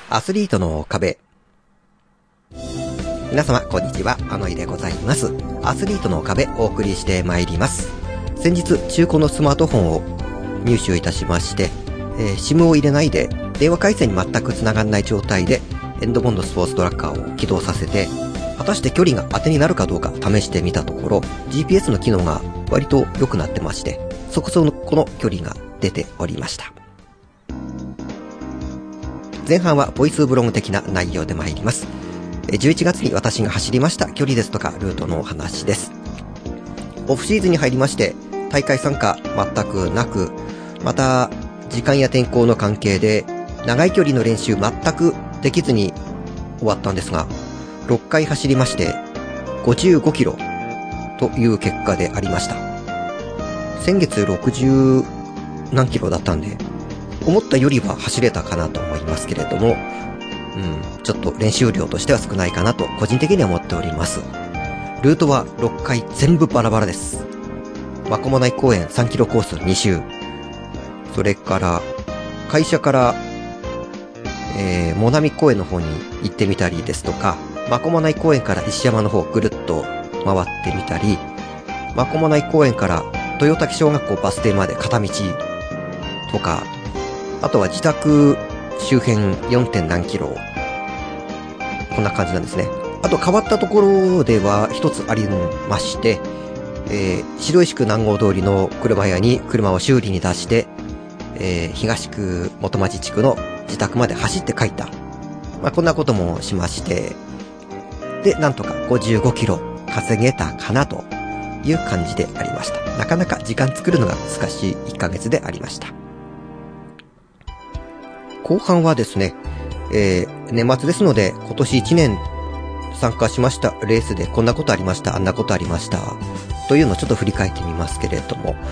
アスリートの壁。皆様こんにちは、あのいでございます。アスリートの壁お送りしてまいります。先日中古のスマートフォンを入手いたしまして、SIM を入れないで電話回線に全く繋がらない状態でエンドボンドスポーツトラッカーを起動させて、果たして距離が当てになるかどうか試してみたところ、 GPS の機能が割と良くなってまして、そこそこの距離が出ておりました。前半はボイスブログ的な内容で参ります。11月に私が走りました距離ですとかルートのお話です。オフシーズンに入りまして大会参加全くなく、また時間や天候の関係で長い距離の練習全くできずに終わったんですが、6回走りまして55キロという結果でありました。先月60何キロだったんで、思ったよりは走れたかなと思いますけれども、ちょっと練習量としては少ないかなと個人的には思っております。ルートは6回全部バラバラです。真駒内公園3キロコース2周、それから会社から最上公園の方に行ってみたりですとか、真駒内公園から石山の方ぐるっと回ってみたり、真駒内公園から豊滝小学校バス停まで片道とか、あとは自宅周辺 4. 点何キロ、こんな感じなんですね。あと変わったところでは一つありまして、白石区南郷通りの車屋に車を修理に出して、東区元町地区の自宅まで走って帰った。こんなこともしまして、で、なんとか55キロ稼げたかなという感じでありました。なかなか時間作るのが難しい1ヶ月でありました。後半はですね、年末ですので今年1年参加しましたレースでこんなことありました、あんなことありましたというのをちょっと振り返ってみますけれども、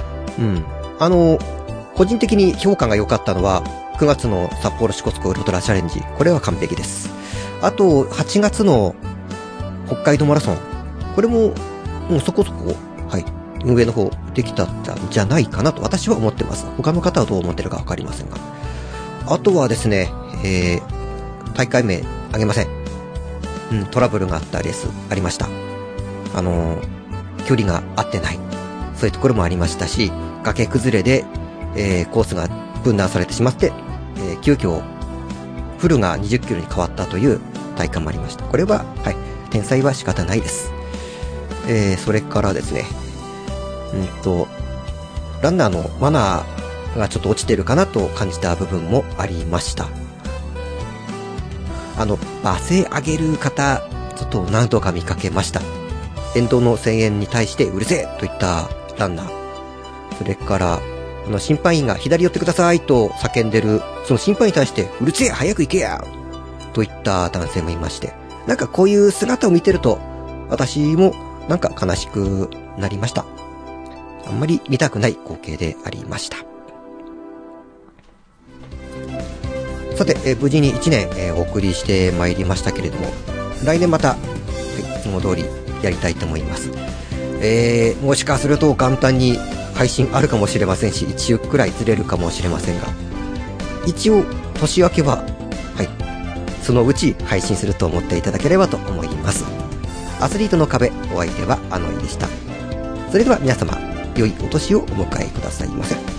個人的に評価が良かったのは9月の札幌支笏湖ウルトラチャレンジ、これは完璧です。あと8月の北海道マラソン、これももうそこそこ、運営の方できたんじゃないかなと私は思ってます。他の方はどう思ってるかわかりませんが、あとはですね、大会名あげません。トラブルがあったレースありました。距離が合ってない、そういうところもありましたし、崖崩れで、コースが分断されてしまって、急遽フルが20キロに変わったという大会もありました。これは、天才は仕方ないです。それからですね、ランナーのマナーがちょっと落ちてるかなと感じた部分もありました。罵声上げる方、ちょっと何度か見かけました。沿道の声援に対してうるせえといったランナー。それから、審判員が左寄ってくださいと叫んでる、その審判員に対してうるせえ早く行けやといった男性もいまして、なんかこういう姿を見てると、私もなんか悲しくなりました。あんまり見たくない光景でありました。さて、無事に1年、お送りしてまいりましたけれども、来年また、いつも通りやりたいと思います。もしかすると簡単に配信あるかもしれませんし、1週くらいずれるかもしれませんが、一応年明けは、そのうち配信すると思っていただければと思います。アスリートの壁、お相手はあのいでした。それでは皆様、良いお年をお迎えくださいませ。